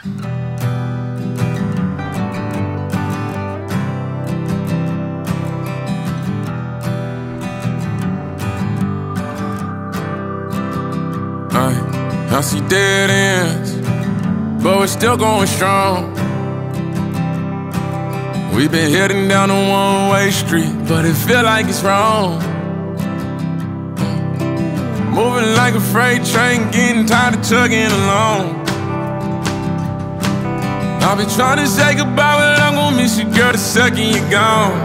I see dead ends, but we're still going strong. We've been heading down a one-way street, but it feel like it's wrong. Moving like a freight train, getting tired of chugging along. I've been trying to say goodbye, but I'm gonna miss you, girl, the second you're gone.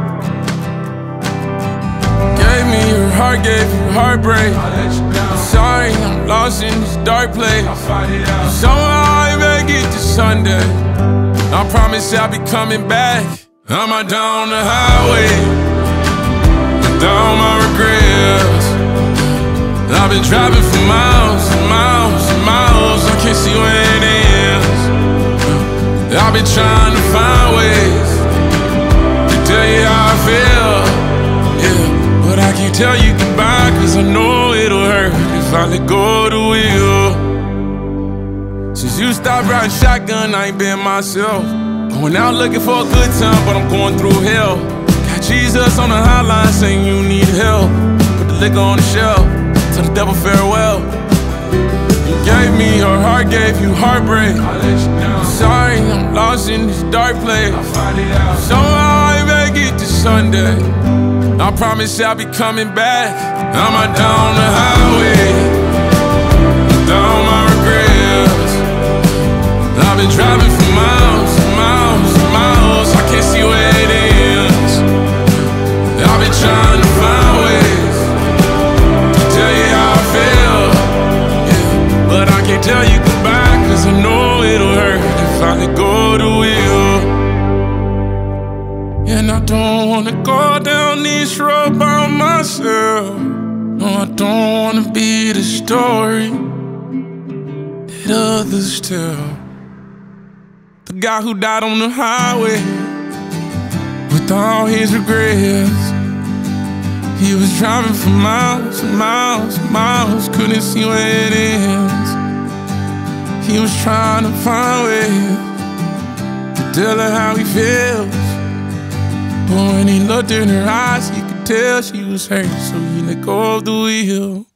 Gave me your heart, gave you heartbreak. Sorry, I'm lost in this dark place. Somehow I make it to Sunday. I promise I'll be coming back. I'm out down the highway with all my regrets. I've been driving for miles and miles and miles. I can't see where it ends. I've been trying to find ways to tell you how I feel, yeah, but I can't tell you goodbye, cause I know it'll hurt if I let go of the wheel. Since you stopped riding shotgun, I ain't been myself. Going out looking for a good time, but I'm going through hell. Got Jesus on the hotline saying you need help. Put the liquor on the shelf, tell the devil farewell. You gave me your heart, gave you heartbreak. Sorry, I'm lost in this dark place. Somehow I make it to Sunday. I promise I'll be coming back. I'm out down the highway with all my regrets. I've been driving for miles and miles and miles. I can't see where it ends. I've been trying to find ways to tell you how I feel, yeah, but I can't tell you goodbye, cause I know it'll hurt if I let go of the wheel. And I don't wanna go down this road by myself. No, I don't wanna be the story that others tell. The guy who died on the highway with all his regrets. He was driving for miles and miles and miles, couldn't see where it ends. He was trying to find ways to tell her how he feels, but when he looked in her eyes, he could tell she was hurt, so he let go of the wheel.